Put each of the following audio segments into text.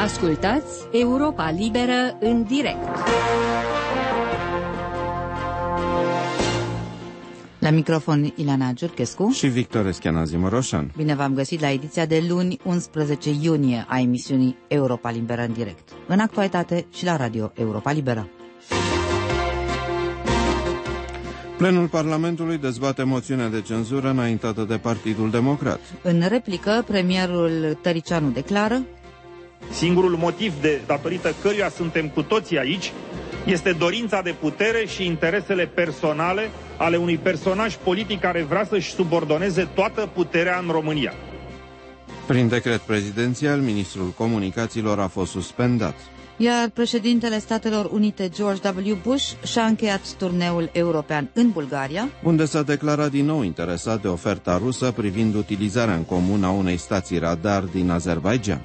Ascultați Europa Liberă în direct. La microfon Ileana Giurchescu și Victor Escheanazimoroșan. Bine v-am găsit la ediția de luni 11 iunie a emisiunii Europa Liberă în direct, în actualitate și la Radio Europa Liberă. Plenul Parlamentului dezbate moțiunea de cenzură înaintată de Partidul Democrat. În replică, premierul Tăricianu declară: singurul motiv datorită căruia suntem cu toții aici este dorința de putere și interesele personale ale unui personaj politic care vrea să-și subordoneze toată puterea în România. Prin decret prezidențial, ministrul comunicațiilor a fost suspendat. Iar președintele Statelor Unite George W. Bush și-a încheiat turneul european în Bulgaria, unde s-a declarat din nou interesat de oferta rusă privind utilizarea în comun a unei stații radar din Azerbaidjan.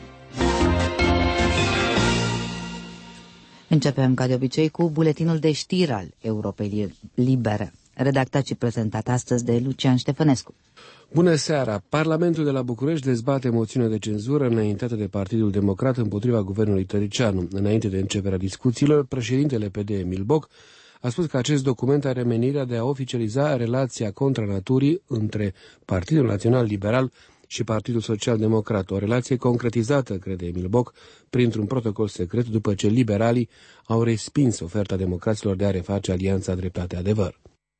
Începem, ca de obicei, cu buletinul de știri al Europei Libere, redactat și prezentat astăzi de Lucian Ștefănescu. Bună seara! Parlamentul de la București dezbate moțiunea de cenzură înaintată de Partidul Democrat împotriva guvernului Tăricianu. Înainte de începerea discuțiilor, președintele PD, Emil Boc, a spus că acest document are menirea de a oficializa relația contra naturii între Partidul Național Liberal și Partidul Social Democrat, o relație concretizată, crede Emil Boc, printr-un protocol secret după ce liberalii au respins oferta democraților de a reface Alianța Dreptate-Adevăr.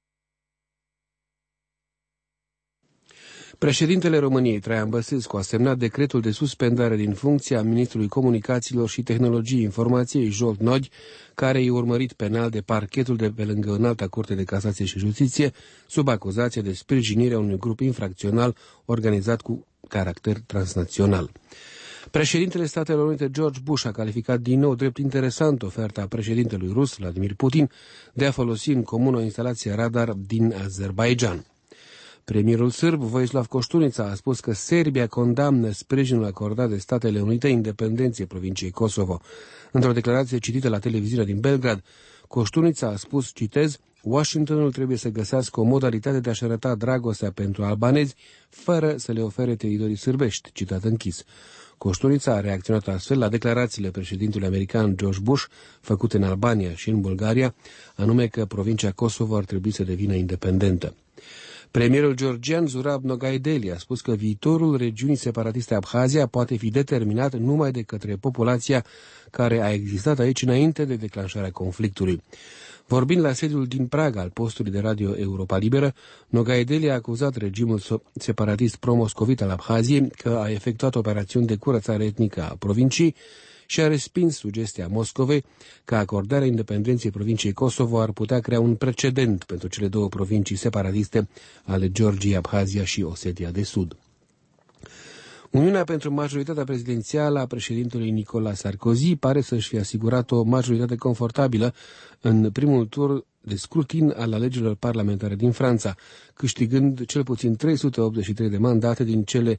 Președintele României, Traian Băsescu, a semnat decretul de suspendare din funcție a ministrului Comunicațiilor și Tehnologiei Informației, Jolt Nodi, care e urmărit penal de parchetul de pe lângă Înalta Curte de Casație și Justiție, sub acuzație de sprijinirea unui grup infracțional organizat cu caracter transnațional. Președintele Statelor Unite George Bush a calificat din nou drept interesant oferta președintelui rus, Vladimir Putin, de a folosi în comun o instalație radar din Azerbaidjan. Premierul sârb, Vojislav Koștunica, a spus că Serbia condamnă sprijinul acordat de Statele Unite independenței provinciei Kosovo. Într-o declarație citită la televiziunea din Belgrad, Koștunica a spus, citez, Washingtonul trebuie să găsească o modalitate de a-și arăta dragostea pentru albanezi fără să le ofere teritorii sârbești, citat închis. Koștunica a reacționat astfel la declarațiile președintelui american George Bush făcute în Albania și în Bulgaria, anume că provincia Kosovo ar trebui să devină independentă. Premierul georgian Zurab Noghaideli a spus că viitorul regiunii separatiste Abhazia poate fi determinat numai de către populația care a existat aici înainte de declanșarea conflictului. Vorbind la sediul din Praga al postului de radio Europa Liberă, Noghaideli a acuzat regimul separatist pro-moscovit al Abhaziei că a efectuat operațiuni de curățare etnică a provinciei și a respins sugestia Moscovei că acordarea independenței provinciei Kosovo ar putea crea un precedent pentru cele două provincii separatiste ale Georgiei, Abhazia și Osetia de Sud. Uniunea pentru majoritatea prezidențială a președintelui Nicolas Sarkozy pare să-și fi asigurat o majoritate confortabilă în primul tur de scrutin al alegerilor parlamentare din Franța, câștigând cel puțin 383 de mandate din cele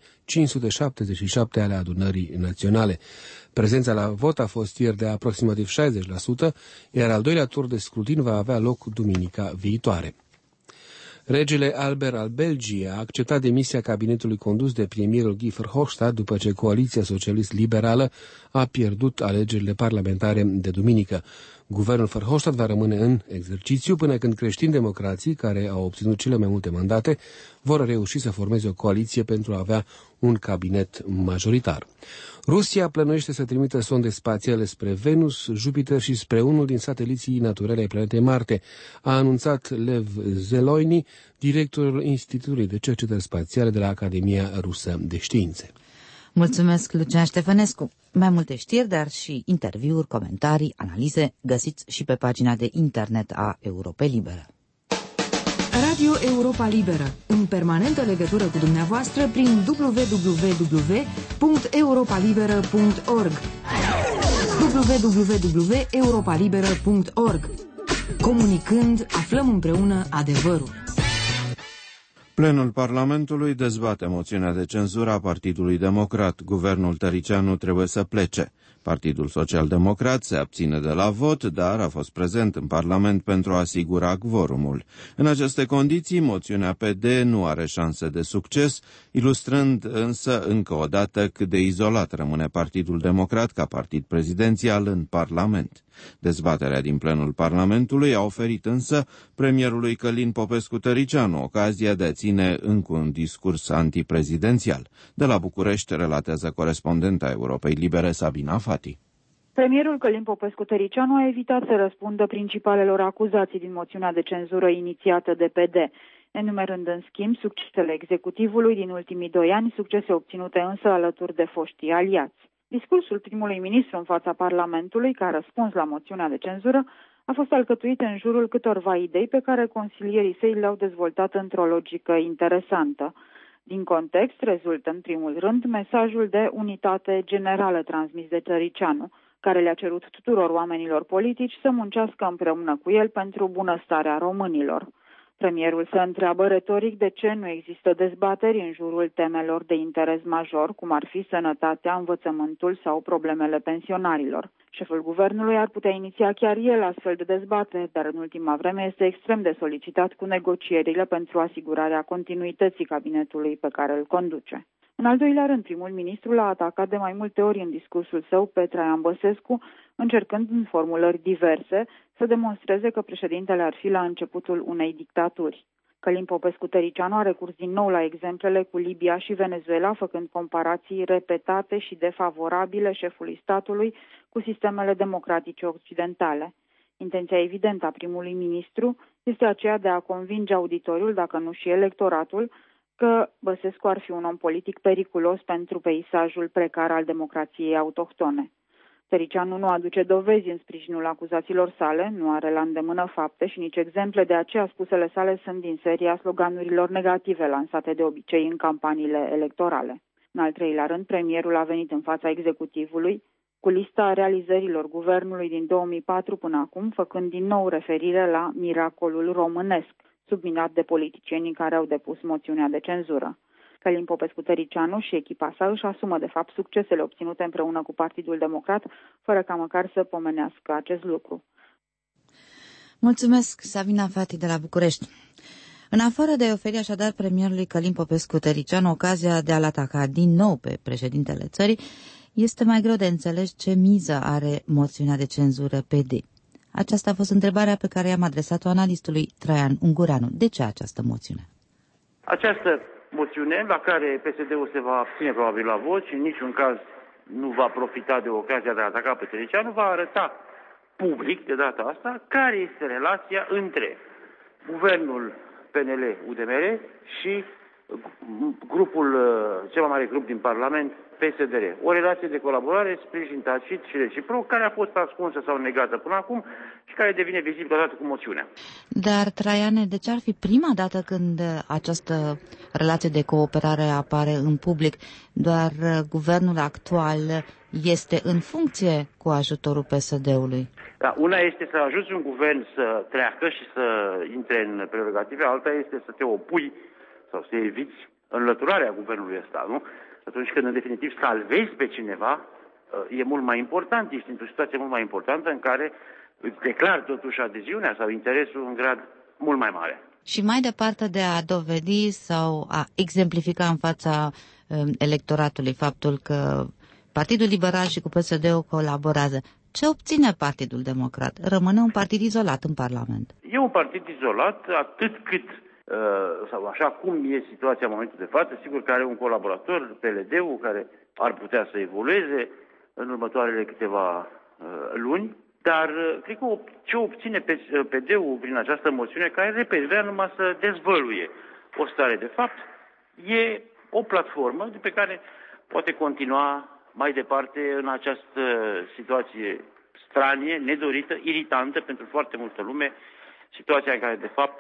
577 ale adunării naționale. Prezența la vot a fost ieri de aproximativ 60%, iar al doilea tur de scrutin va avea loc duminica viitoare. Regele Albert al Belgiei a acceptat demisia cabinetului condus de premierul Guy Verhofstadt după ce coaliția socialist-liberală a pierdut alegerile parlamentare de duminică. Guvernul Verhofstadt va rămâne în exercițiu până când creștini-democrații, care au obținut cele mai multe mandate, vor reuși să formeze o coaliție pentru a avea un cabinet majoritar. Rusia plănuiește să trimită sonde spațiale spre Venus, Jupiter și spre unul din sateliții naturale ai planetei Marte, a anunțat Lev Zeloini, directorul Institutului de Cercetări Spațiale de la Academia Rusă de Științe. Mulțumesc, Lucian Ștefănescu. Mai multe știri, dar și interviuri, comentarii, analize, găsiți și pe pagina de internet a Europei Liberă. Radio Europa Liberă, în permanentă legătură cu dumneavoastră prin www.europalibera.org www.europalibera.org. Comunicând, aflăm împreună adevărul. Plenul Parlamentului dezbate moțiunea de cenzură a Partidului Democrat. Guvernul Tăricianu trebuie să plece. Partidul Social-Democrat se abține de la vot, dar a fost prezent în Parlament pentru a asigura quorumul. În aceste condiții, moțiunea PD nu are șanse de succes, ilustrând însă încă o dată cât de izolat rămâne Partidul Democrat ca partid prezidențial în Parlament. Dezbaterea din plenul Parlamentului a oferit însă premierului Călin Popescu-Tăricianu ocazia de a ține încă un discurs antiprezidențial. De la București relatează corespondenta Europei Libere Sabina Fati. Premierul Călin Popescu-Tăricianu a evitat să răspundă principalelor acuzații din moțiunea de cenzură inițiată de PD, enumerând în schimb succesele executivului din ultimii 2 ani, succese obținute însă alături de foștii aliați. Discursul primului ministru în fața Parlamentului, ca răspuns la moțiunea de cenzură, a fost alcătuit în jurul câtorva idei pe care consilierii săi le-au dezvoltat într-o logică interesantă. Din context rezultă în primul rând mesajul de unitate generală transmis de Tăricianu, care le-a cerut tuturor oamenilor politici să muncească împreună cu el pentru bunăstarea românilor. Premierul se întreabă retoric de ce nu există dezbateri în jurul temelor de interes major, cum ar fi sănătatea, învățământul sau problemele pensionarilor. Șeful guvernului ar putea iniția chiar el astfel de dezbateri, dar în ultima vreme este extrem de solicitat cu negocierile pentru asigurarea continuității cabinetului pe care îl conduce. În al doilea rând, primul ministru l-a atacat de mai multe ori în discursul său pe Traian Băsescu, încercând în formulări diverse să demonstreze că președintele ar fi la începutul unei dictaturi. Călin Popescu-Tăricianu a recurs din nou la exemplele cu Libia și Venezuela, făcând comparații repetate și defavorabile șefului statului cu sistemele democratice occidentale. Intenția evidentă a primului ministru este aceea de a convinge auditoriul, dacă nu și electoratul, că Băsescu ar fi un om politic periculos pentru peisajul precar al democrației autohtone. Tăricianu nu aduce dovezi în sprijinul acuzațiilor sale, nu are la îndemână fapte și nici exemple, de aceea spusele sale sunt din seria sloganurilor negative lansate de obicei în campaniile electorale. În al treilea rând, premierul a venit în fața executivului cu lista realizărilor guvernului din 2004 până acum, făcând din nou referire la miracolul românesc, subminat de politicienii care au depus moțiunea de cenzură. Călin Popescu-Tăricianu și echipa sa își asumă de fapt succesele obținute împreună cu Partidul Democrat, fără ca măcar să pomenească acest lucru. Mulțumesc, Sabina Fati de la București. În afară de a oferi așadar premierului Călin Popescu-Tăricianu ocazia de a-l ataca din nou pe președintele țării, este mai greu de înțeles ce miză are moțiunea de cenzură PD. Aceasta a fost întrebarea pe care i-am adresat-o analistului Traian Ungureanu. De ce această moțiune? Această moțiune, la care PSD-ul se va abține probabil la vot și în niciun caz nu va profita de ocazia de a ataca pe Tăricianu, va arăta public, de data asta, care este relația între guvernul PNL-UDMR și grupul, cel mai mare grup din Parlament, PSDR. O relație de colaborare, sprijin tacit și reciproc, care a fost ascunsă sau negată până acum și care devine vizibilă odată cu moțiunea. Dar, Traiane, de ce ar fi prima dată când această relație de cooperare apare în public? Doar guvernul actual este în funcție cu ajutorul PSD-ului. Da, una este să ajuți un guvern să treacă și să intre în prerogative, alta este să te opui sau să eviți înlăturarea guvernului ăsta, nu? Atunci când, în definitiv, salvezi pe cineva, e mult mai important, ești într-o situație mult mai importantă în care îți declari totuși adeziunea sau interesul în grad mult mai mare. Și mai departe de a dovedi sau a exemplifica în fața electoratului faptul că Partidul Liberal și cu PSD-ul colaborează, ce obține Partidul Democrat? Rămâne un partid izolat în Parlament. E un partid izolat atât cât sau așa cum e situația în momentul de față, sigur că are un colaborator, PLD-ul, care ar putea să evolueze în următoarele câteva luni, dar cred că ce obține PD-ul prin această moțiune, care, repet, vrea numai să dezvăluie o stare de fapt, e o platformă de pe care poate continua mai departe în această situație stranie, nedorită, iritantă pentru foarte multă lume, situația în care, de fapt,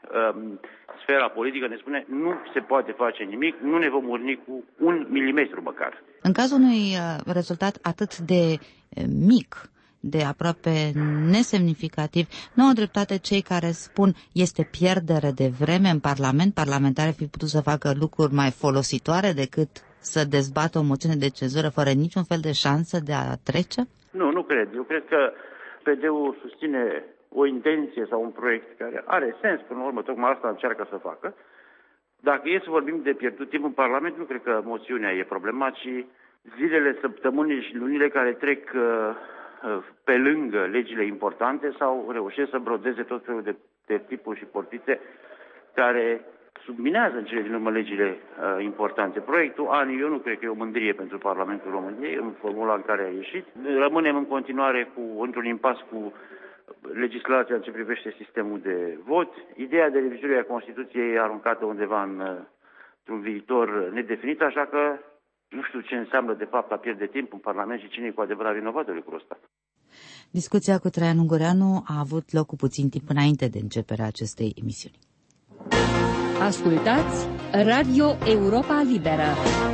sfera politică ne spune nu se poate face nimic, nu ne vom urni cu 1 milimetru măcar. În cazul unui rezultat atât de mic, de aproape nesemnificativ. Nu au dreptate cei care spun este pierdere de vreme în Parlament. Parlamentarii fi putut să facă lucruri mai folositoare decât să dezbată o moțiune de cenzură fără niciun fel de șansă de a trece? Nu cred. Eu cred că PD-ul susține o intenție sau un proiect care are sens, până la urmă, tocmai asta încearcă să facă. Dacă e să vorbim de pierdut timp în Parlament, nu cred că moțiunea e problema, ci zilele, săptămânile și lunile care trec pe lângă legile importante sau reușesc să brodeze tot felul de tipuri și portițe care subminează în cele din urmă legile importante. Proiectul ANI, eu nu cred că e o mândrie pentru Parlamentul României în formula în care a ieșit. Rămânem în continuare într-un impas cu legislația în ce privește sistemul de vot. Ideea de revizuire a Constituției e aruncată undeva într-un viitor nedefinit, așa că nu știu ce înseamnă de fapt a pierde timp în Parlament și cine e cu adevărat vinovat de lucrul ăsta. Discuția cu Traian Ungureanu a avut loc cu puțin timp înainte de începerea acestei emisiuni. Ascultați Radio Europa Liberă.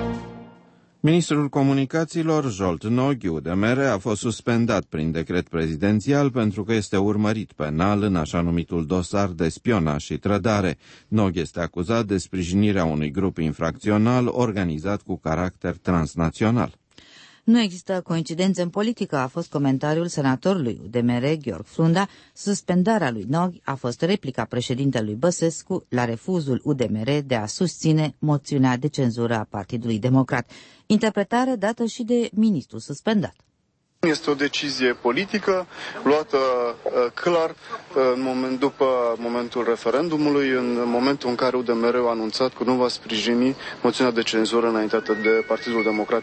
Ministrul Comunicațiilor, Zsolt Nagy, UDMR, a fost suspendat prin decret prezidențial pentru că este urmărit penal în așa numitul dosar de spionaj și trădare. Nagy este acuzat de sprijinirea unui grup infracțional organizat cu caracter transnațional. Nu există coincidențe în politică, a fost comentariul senatorului UDMR, Gheorghe Frunda. Suspendarea lui Nagy a fost replica președintelui Băsescu la refuzul UDMR de a susține moțiunea de cenzură a Partidului Democrat. Interpretare dată și de ministrul suspendat. Este o decizie politică luată clar după momentul referendumului, în momentul în care UDMR a anunțat că nu va sprijini moțiunea de cenzură înaintată de Partidul Democrat.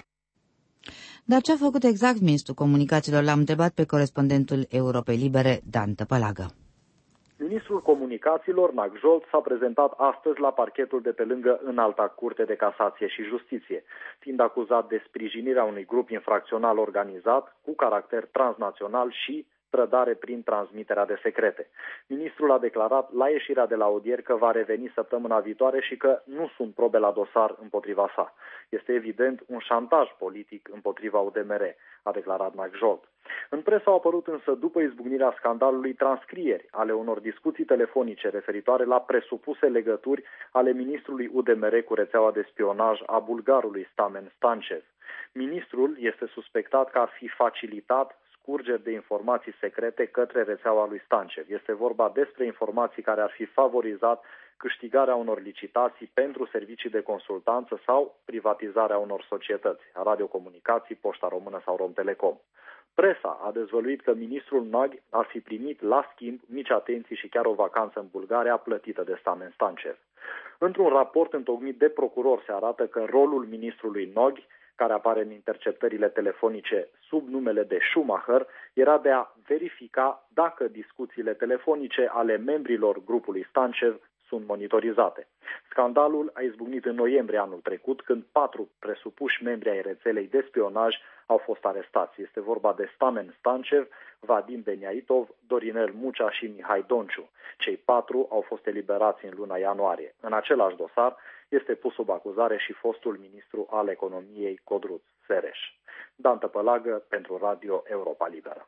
Dar ce a făcut exact ministrul comunicațiilor? L-am întrebat pe corespondentul Europei Libere, Dan Tăpălagă. Ministrul Comunicațiilor, Nagy Zsolt, s-a prezentat astăzi la parchetul de pe lângă Înalta Curte de Casație și Justiție, fiind acuzat de sprijinirea unui grup infracțional organizat cu caracter transnațional și trădare prin transmiterea de secrete. Ministrul a declarat la ieșirea de la audieri că va reveni săptămâna viitoare și că nu sunt probe la dosar împotriva sa. Este evident un șantaj politic împotriva UDMR, a declarat Nagy Zsolt. În presă au apărut însă, după izbucnirea scandalului, transcrieri ale unor discuții telefonice referitoare la presupuse legături ale ministrului UDMR cu rețeaua de spionaj a bulgarului Stamen Stancev. Ministrul este suspectat că ar fi facilitat scurgeri de informații secrete către rețeaua lui Stancev. Este vorba despre informații care ar fi favorizat câștigarea unor licitații pentru servicii de consultanță sau privatizarea unor societăți, radiocomunicații, Poșta Română sau Romtelecom. Presa a dezvăluit că ministrul Nagy ar fi primit la schimb mici atenții și chiar o vacanță în Bulgaria plătită de Stamen Stancev. Într-un raport întocmit de procuror se arată că rolul ministrului Nagy, care apare în interceptările telefonice sub numele de Schumacher, era de a verifica dacă discuțiile telefonice ale membrilor grupului Stancev sunt monitorizate. Scandalul a izbucnit în noiembrie anul trecut, când 4 presupuși membri ai rețelei de spionaj au fost arestați. Este vorba de Stamen Stancev, Vadim Beniaitov, Dorinel Mucea și Mihai Donciu. Cei 4 au fost eliberați în luna ianuarie. În același dosar este pus sub acuzare și fostul ministru al economiei Codruț Sereș. Dan Tăpălagă pentru Radio Europa Liberă.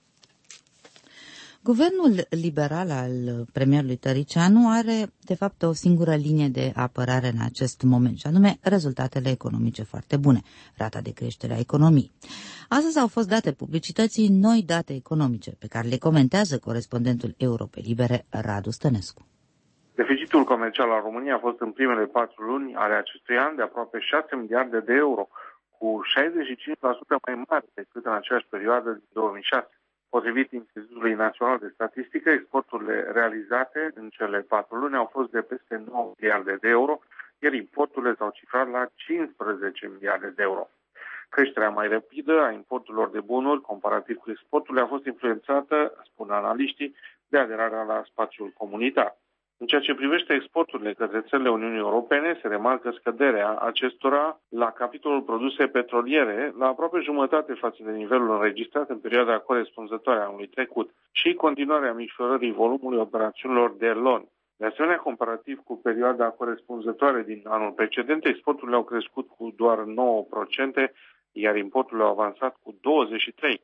Guvernul liberal al premierului Tăriceanu are, de fapt, o singură linie de apărare în acest moment, și anume rezultatele economice foarte bune, rata de creștere a economiei. Astăzi au fost date publicității noi date economice, pe care le comentează corespondentul Europei Libere, Radu Stănescu. Deficitul comercial al României a fost în primele 4 luni ale acestui an de aproape 6 miliarde de euro, cu 65% mai mare decât în aceeași perioadă din 2006. Potrivit Institutului Național de Statistică, exporturile realizate în cele 4 luni au fost de peste 9 miliarde de euro, iar importurile s-au cifrat la 15 miliarde de euro. Creșterea mai rapidă a importurilor de bunuri, comparativ cu exporturile, a fost influențată, spun analiștii, de aderarea la spațiul comunitar. În ceea ce privește exporturile către țările Uniunii Europene, se remarcă scăderea acestora la capitolul produse petroliere la aproape jumătate față de nivelul înregistrat în perioada corespunzătoare a anului trecut și continuarea micșorării volumului operațiunilor de loan. De asemenea, comparativ cu perioada corespunzătoare din anul precedent, exporturile au crescut cu doar 9%, iar importurile au avansat cu 23%.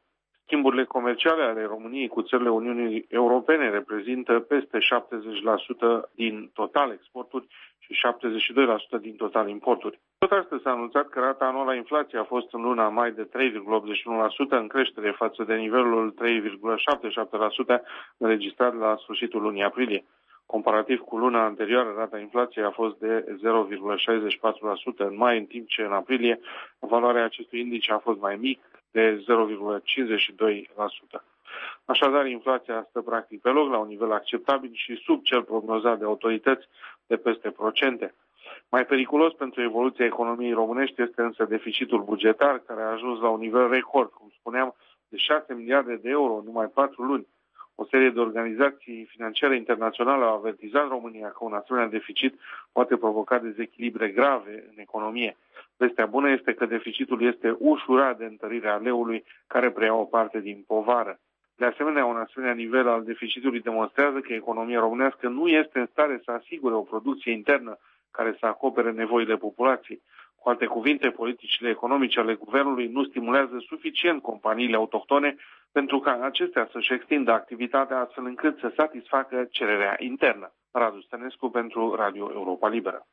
Schimburile comerciale ale României cu țările Uniunii Europene reprezintă peste 70% din total exporturi și 72% din total importuri. Tot astăzi s-a anunțat că rata anuală a inflației a fost în luna mai de 3,81%, în creștere față de nivelul 3,77% înregistrat la sfârșitul lunii aprilie. Comparativ cu luna anterioară, rata inflației a fost de 0,64% în mai, în timp ce în aprilie valoarea acestui indice a fost mai mic, de 0,52%. Așadar, inflația stă practic pe loc la un nivel acceptabil și sub cel prognozat de autorități de peste procente. Mai periculos pentru evoluția economiei românești este însă deficitul bugetar, care a ajuns la un nivel record, cum spuneam, de 6 miliarde de euro în numai 4 luni. O serie de organizații financiare internaționale au avertizat România că un asemenea deficit poate provoca dezechilibre grave în economie. Vestea bună este că deficitul este ușurat de întărirea leului, care preia o parte din povară. De asemenea, un asemenea nivel al deficitului demonstrează că economia românească nu este în stare să asigure o producție internă care să acopere nevoile populației. Cu alte cuvinte, politicile economice ale guvernului nu stimulează suficient companiile autohtone pentru ca acestea să-și extindă activitatea astfel încât să satisfacă cererea internă. Radu Stănescu pentru Radio Europa Liberă.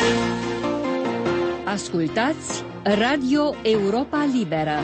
Ascultați Radio Europa Liberă.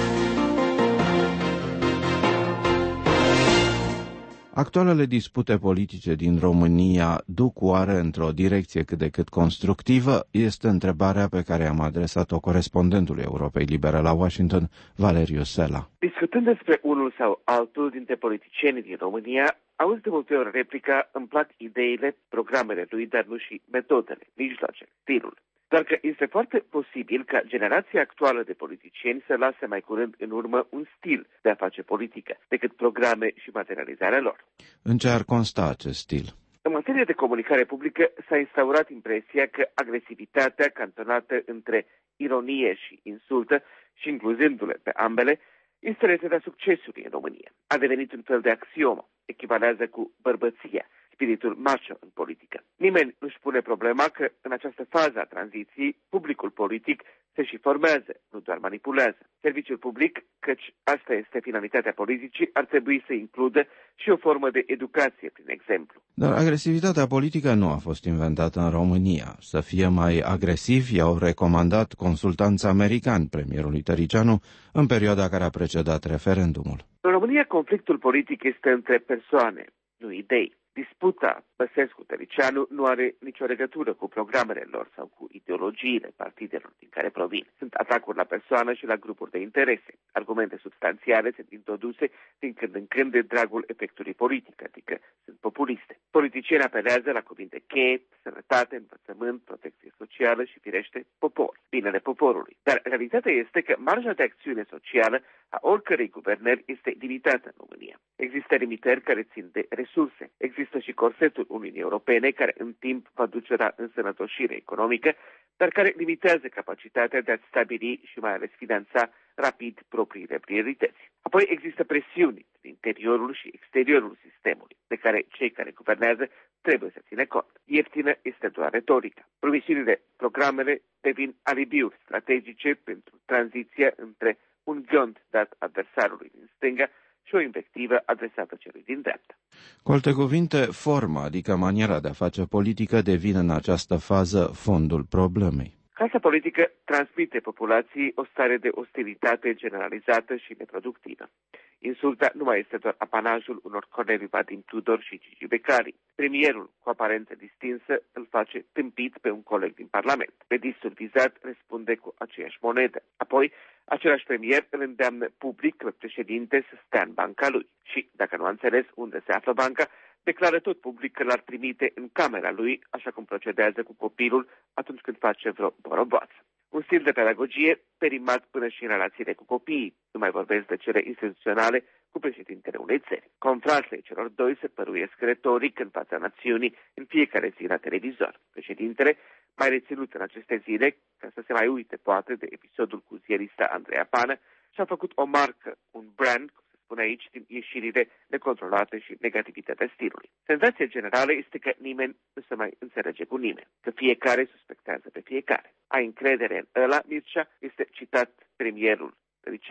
Actualele dispute politice din România duc oare într-o direcție cât de cât constructivă? Este întrebarea pe care am adresat-o corespondentului Europei Libere la Washington, Valeriu Sela. Discutând despre unul sau altul dintre politicienii din România, auzi de multe ori replica: îmi plac ideile, programele lui, dar nu și metodele, mijloacele, stilul. Doar că este foarte posibil ca generația actuală de politicieni să lase mai curând în urmă un stil de a face politică decât programe și materializarea lor. În ce ar consta acest stil? În materie de comunicare publică s-a instaurat impresia că agresivitatea cantonată între ironie și insultă și incluzându-le pe ambele este rețeta succesului în România. A devenit un fel de axiomă, echivalează cu bărbăția, spiritul macho în politică. Nimeni nu-și pune problema că în această fază a tranziției, publicul politic se și formează, nu doar manipulează. Serviciul public, căci asta este finalitatea politicii, ar trebui să includă și o formă de educație prin exemplu. Dar agresivitatea politică nu a fost inventată în România. Să fie mai agresivi i-au recomandat consultanți americani premierului Tăricianu în perioada care a precedat referendumul. În România, conflictul politic este între persoane, nu idei. Disputa Băsescu-Tăricianu nu are nicio legătură cu programele lor sau cu ideologiile partidelor din care provin. Sunt atacuri la persoană și la grupuri de interese. Argumente substanțiale sunt introduse din când în când de dragul efectului politic, adică sunt populiste. Politicienii apelează la cuvinte cheie, sănătate, învățământ, protecție socială și, firește, popor, binele poporului. Dar realitatea este că marja de acțiune socială a oricărei guvernări este limitată în România. Există limitări care țin de resurse. Există și corsetul Uniunii Europene, care în timp va duce la însănătoșire economică, dar care limitează capacitatea de a stabili și mai ales finanța rapid propriile priorități. Apoi există presiuni din interiorul și exteriorul sistemului, de care cei care guvernează trebuie să țină cont. Ieftină este doar retorica. Promisiunile, programele devin alibiuri strategice pentru tranziția între un ghiont dat adversarului din stânga și o invectivă adresată celui din dreapta. Cu alte cuvinte, forma, adică maniera de a face politică, devine în această fază fondul problemei. Clasa politică transmite populației o stare de ostilitate generalizată și neproductivă. Insulta nu mai este doar apanajul unor Corneliu Vadim Tudor și Gigi Becali. Premierul, cu aparență distinsă, îl face tâmpit pe un coleg din Parlament. Pedistul vizat răspunde cu aceeași monedă. Apoi, același premier îl îndeamnă public pe președinte să stea în banca lui și, dacă nu a înțeles unde se află banca, declară tot public că l-ar trimite în camera lui, așa cum procedează cu copilul atunci când face vreo boroboață. Un stil de pedagogie perimat până și în relațiile cu copiii. Nu mai vorbesc de cele instituționale cu președintele unei țări. Contrastele celor doi se păruiesc retoric în fața națiunii în fiecare zi la televizor. Președintele, mai reținut în aceste zile, ca să se mai uite poate de episodul cu ziarista Andreea Pană, și-a făcut o marcă, un brand, spune aici, din ieșirile necontrolate și negativitatea stilului. Senzația generală este că nimeni nu se mai înțelege cu nimeni, că fiecare suspectează pe fiecare. Ai încredere în ăla, Mircea, este citat premierul Tăricianu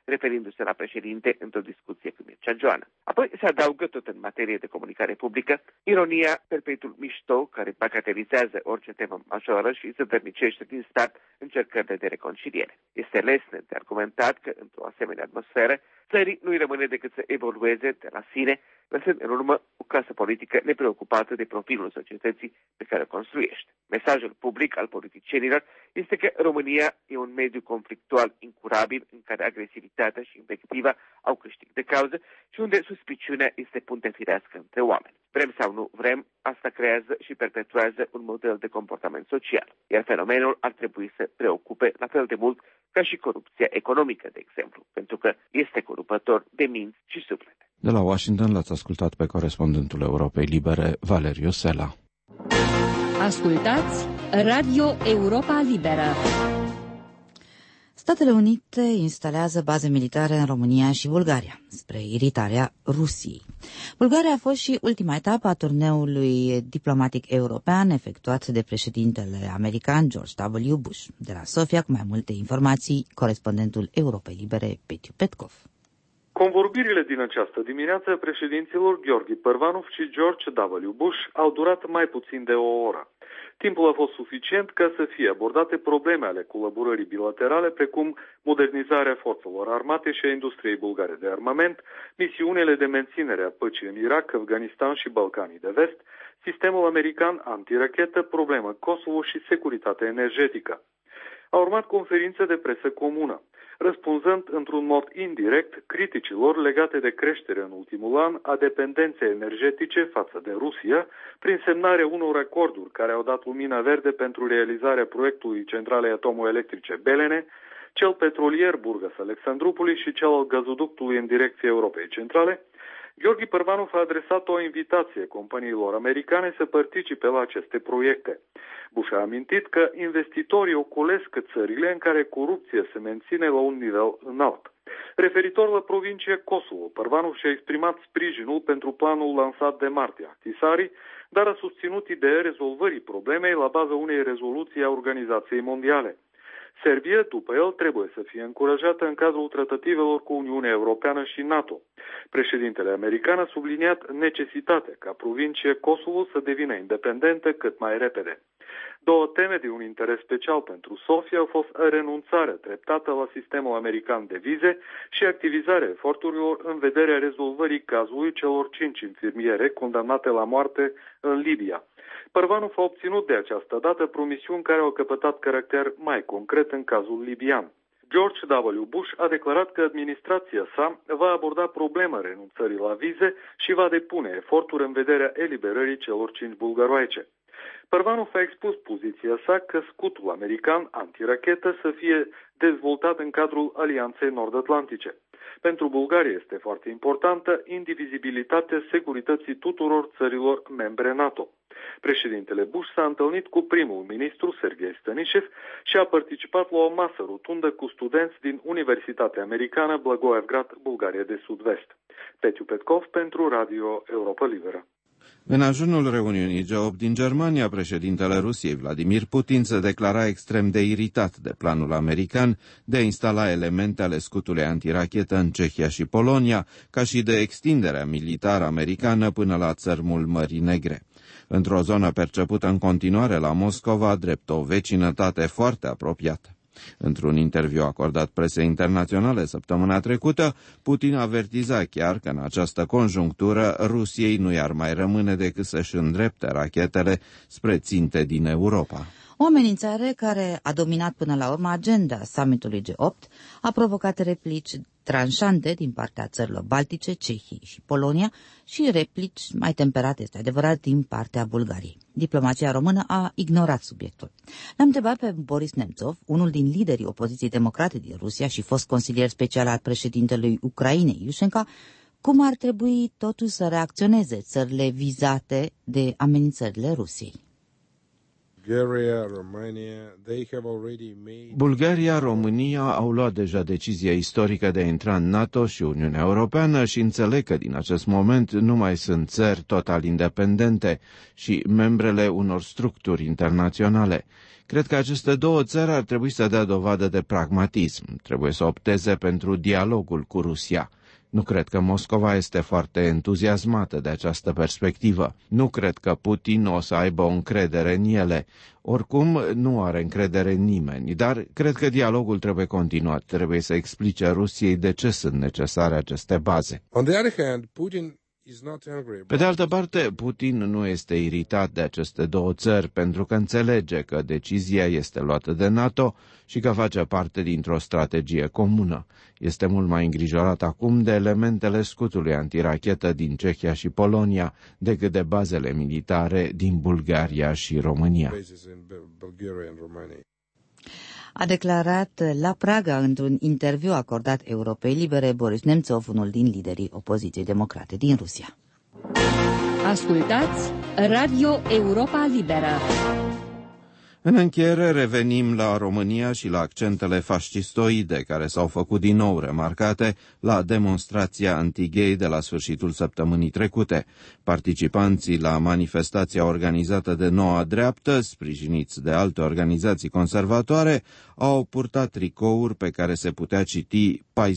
referindu-se la președinte într-o discuție cu Mircea Joană. Apoi se adaugă tot în materie de comunicare publică ironia, perpetuul mișto, care bagatelizează orice temă majoră și zădărnicește din start încercările de reconciliere. Este lesne de argumentat că, într-o asemenea atmosferă, țării nu-i rămâne decât să evolueze de la sine, lăsând în urmă o clasă politică nepreocupată de profilul societății pe care o construiește. Mesajul public al politicienilor este că România e un mediu conflictual incurabil în care agresivitatea și invectiva au câștig de cauză și unde suspiciunea este punte firească între oameni. Vrem sau nu vrem, asta creează și perpetuează un model de comportament social, iar fenomenul ar trebui să preocupe la fel de mult ca și corupția economică, de exemplu, pentru că este corupător de minți și suflete. De la Washington l-ați ascultat pe corespondentul Europei Libere, Valeriu Sela. Ascultați Radio Europa Liberă. Statele Unite instalează baze militare în România și Bulgaria, spre iritarea Rusiei. Bulgaria a fost și ultima etapă a turneului diplomatic european efectuat de președintele american George W. Bush. De la Sofia, cu mai multe informații, corespondentul Europei Libere, Petiu Petkov. Convorbirile din această dimineață președinților Gheorghe Părvanov și George W. Bush au durat mai puțin de o oră. Timpul a fost suficient ca să fie abordate probleme ale colaborării bilaterale, precum modernizarea forțelor armate și a industriei bulgare de armament, misiunile de menținere a păcii în Irak, Afganistan și Balcanii de Vest, sistemul american antirachetă, problema Kosovo și securitatea energetică. A urmat conferință de presă comună, răspunzând într-un mod indirect criticilor legate de creștere în ultimul an a dependenței energetice față de Rusia, prin semnarea unor acorduri care au dat lumina verde pentru realizarea proiectului centralei atomoelectrice Belene, cel petrolier Burgas-Alexandrupoli și cel al gazoductului în direcția Europei Centrale. Gheorghe Părvanov a adresat o invitație companiilor americane să participe la aceste proiecte. Bush a amintit că investitorii ocolesc țările în care corupția se menține la un nivel înalt. Referitor la provincia Kosovo, Părvanov și-a exprimat sprijinul pentru planul lansat de Marti Ahtisaari, dar a susținut ideea rezolvării problemei la baza unei rezoluții a Organizației Mondiale. Serbia, după el, trebuie să fie încurajată în cadrul tratativelor cu Uniunea Europeană și NATO. Președintele american a subliniat necesitatea ca provincia Kosovo să devină independentă cât mai repede. Două teme de un interes special pentru Sofia au fost renunțarea treptată la sistemul american de vize și activizarea eforturilor în vederea rezolvării cazului celor 5 infirmiere condamnate la moarte în Libia. Părvanov a obținut de această dată promisiuni care au căpătat caracter mai concret în cazul libian. George W. Bush a declarat că administrația sa va aborda problema renunțării la vize și va depune eforturi în vederea eliberării celor 5 bulgaroaice. Părvanov a expus poziția sa că scutul american antirachetă să fie dezvoltat în cadrul Alianței Nord-Atlantice. Pentru Bulgaria este foarte importantă indivizibilitatea securității tuturor țărilor membre NATO. Președintele Bush s-a întâlnit cu primul ministru Sergei Stanišev și a participat la o masă rotundă cu studenți din Universitatea Americană Blagoevgrad, Bulgaria de Sud-Vest. Petiu Petkov pentru Radio Europa Liberă. În ajunul reuniunii G8 din Germania, președintele Rusiei, Vladimir Putin, se declara extrem de iritat de planul american de a instala elemente ale scutului antirachetă în Cehia și Polonia, ca și de extinderea militară americană până la țărmul Mării Negre. Într-o zonă percepută în continuare la Moscova drept o vecinătate foarte apropiată. Într-un interviu acordat presei internaționale săptămâna trecută, Putin avertiza chiar că în această conjunctură Rusiei nu i-ar mai rămâne decât să-și îndrepte rachetele spre ținte din Europa. O amenințare care a dominat până la urmă agenda summitului G8 a provocat replici tranșante din partea țărilor Baltice, Cehii și Polonia și replici mai temperate, este adevărat, din partea Bulgariei. Diplomația română a ignorat subiectul. L-am întrebat pe Boris Nemțov, unul din liderii opoziției democrate din Rusia și fost consilier special al președintelui Ucrainei, Iușenka, cum ar trebui totuși să reacționeze țările vizate de amenințările Rusiei. Bulgaria, România au luat deja decizia istorică de a intra în NATO și Uniunea Europeană și înțeleg că din acest moment nu mai sunt țări total independente și membrele unor structuri internaționale. Cred că aceste două țări ar trebui să dea dovadă de pragmatism, trebuie să opteze pentru dialogul cu Rusia. Nu cred că Moscova este foarte entuziasmată de această perspectivă. Nu cred că Putin o să aibă o încredere în ele. Oricum, nu are încredere în nimeni, dar cred că dialogul trebuie continuat. Trebuie să explice Rusiei de ce sunt necesare aceste baze. Pe de altă parte, Putin nu este iritat de aceste două țări pentru că înțelege că decizia este luată de NATO și că face parte dintr-o strategie comună. Este mult mai îngrijorat acum de elementele scutului antirachetă din Cehia și Polonia decât de bazele militare din Bulgaria și România. A declarat la Praga, într-un interviu acordat Europei Libere, Boris Nemțov, unul din liderii opoziției democrate din Rusia. Ascultați Radio Europa Liberă. În încheiere revenim la România și la accentele fascistoide care s-au făcut din nou remarcate la demonstrația anti-gay de la sfârșitul săptămânii trecute. Participanții la manifestația organizată de Noua Dreaptă, sprijiniți de alte organizații conservatoare, au purtat tricouri pe care se putea citi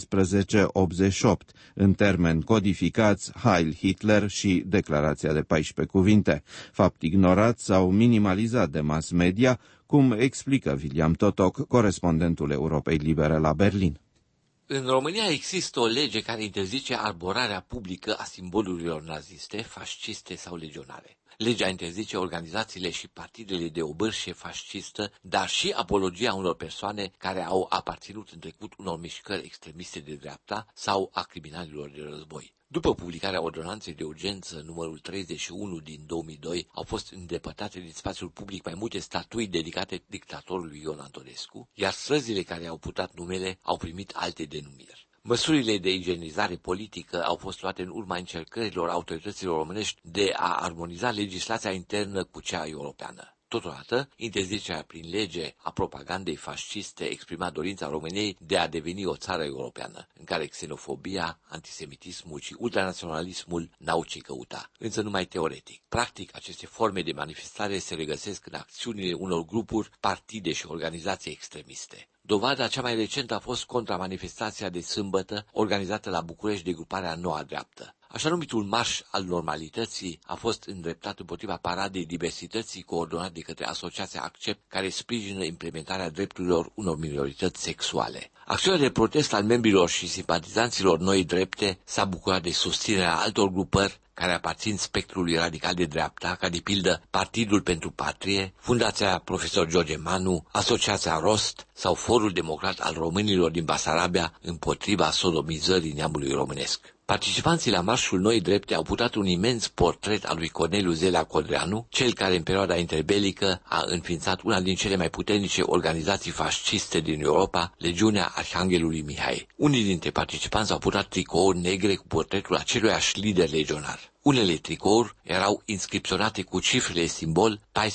1488, în termeni codificați Heil Hitler și declarația de 14 cuvinte, fapt ignorat sau minimalizat de mass media, cum explică William Totoc, corespondentul Europei Libere la Berlin. În România există o lege care interzice arborarea publică a simbolurilor naziste, fasciste sau legionare. Legea interzice organizațiile și partidele de obârșie fascistă, dar și apologia unor persoane care au aparținut în trecut unor mișcări extremiste de dreapta sau a criminalilor de război. După publicarea ordonanței de urgență numărul 31 din 2002, au fost îndepărtate din spațiul public mai multe statui dedicate dictatorului Ion Antonescu, iar străzile care au purtat numele au primit alte denumiri. Măsurile de igienizare politică au fost luate în urma încercărilor autorităților românești de a armoniza legislația internă cu cea europeană. Totodată, interzicerea prin lege a propagandei fasciste exprima dorința României de a deveni o țară europeană, în care xenofobia, antisemitismul și ultranaționalismul n-au ce căuta, însă numai teoretic. Practic, aceste forme de manifestare se regăsesc în acțiunile unor grupuri, partide și organizații extremiste. Dovada cea mai recentă a fost contramanifestația de sâmbătă organizată la București de gruparea Noua Dreaptă. Așa numitul marș al normalității a fost îndreptat împotriva paradei diversității coordonat de către Asociația Accept, care sprijină implementarea drepturilor unor minorități sexuale. Acțiunea de protest al membrilor și simpatizanților Noi Drepte s-a bucurat de susținerea altor grupări care aparțin spectrului radical de dreapta, ca de pildă Partidul pentru Patrie, Fundația Profesor George Manu, Asociația Rost sau Forul Democrat al Românilor din Basarabia împotriva sodomizării neamului românesc. Participanții la marșul Noi Drepte au purtat un imens portret al lui Corneliu Zelea Codreanu, cel care în perioada interbelică a înființat una din cele mai puternice organizații fasciste din Europa, Legiunea Arhanghelului Mihai. Unii dintre participanți au purtat tricouri negre cu portretul aceluiași lider legionar. Unele tricouri erau inscripționate cu cifrele simbol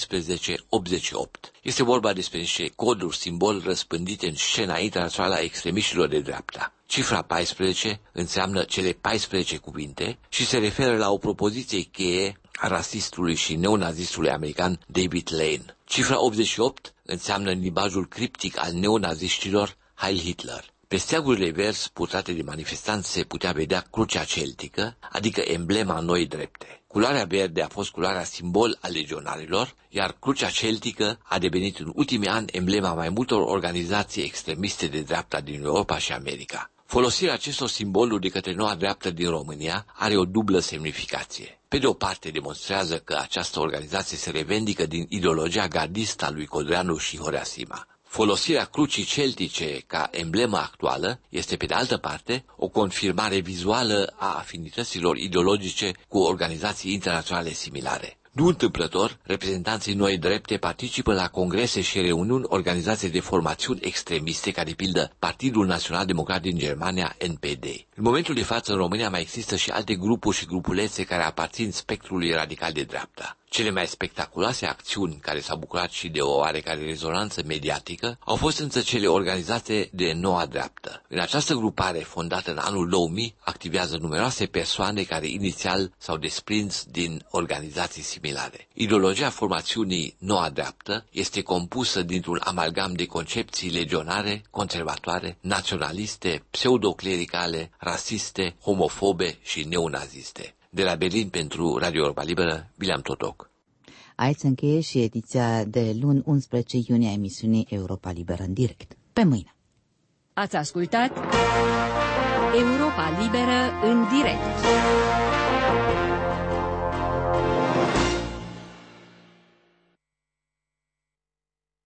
1488. Este vorba despre niște coduri simbol răspândite în scena internațională a extremiștilor de dreapta. Cifra 14 înseamnă cele 14 cuvinte și se referă la o propoziție cheie a rasistului și neonazistului american David Lane. Cifra 88 înseamnă în limbajul criptic al neonaziștilor Heil Hitler. Pe steagurile verzi purtate de manifestanți se putea vedea crucea celtică, adică emblema Noi Drepte. Culoarea verde a fost culoarea simbol a legionarilor, iar crucea celtică a devenit în ultimii ani emblema mai multor organizații extremiste de dreapta din Europa și America. Folosirea acestor simboluri de către Noua Dreaptă din România are o dublă semnificație. Pe de o parte demonstrează că această organizație se revendică din ideologia gardistă a lui Codreanu și Horea Sima. Folosirea crucii celtice ca emblemă actuală este, pe de altă parte, o confirmare vizuală a afinităților ideologice cu organizații internaționale similare. Nu întâmplător, reprezentanții Noi Drepte participă la congrese și reuniuni organizate de formațiuni extremiste, ca de pildă Partidul Național Democrat din Germania, NPD. În momentul de față, în România mai există și alte grupuri și grupulețe care aparțin spectrului radical de dreapta. Cele mai spectaculoase acțiuni, care s-au bucurat și de o oarecare rezonanță mediatică, au fost însă cele organizate de Noua Dreaptă. În această grupare, fondată în anul 2000, activează numeroase persoane care inițial s-au desprins din organizații similare. Ideologia formațiunii Noua Dreaptă este compusă dintr-un amalgam de concepții legionare, conservatoare, naționaliste, pseudoclericale, rasiste, homofobe și neonaziste. De la Berlin pentru Radio Europa Liberă, Bileam Totoc. Aici se încheie și ediția de luni 11 iunie a emisiunii Europa Liberă în direct. Pe mâine! Ați ascultat Europa Liberă în direct.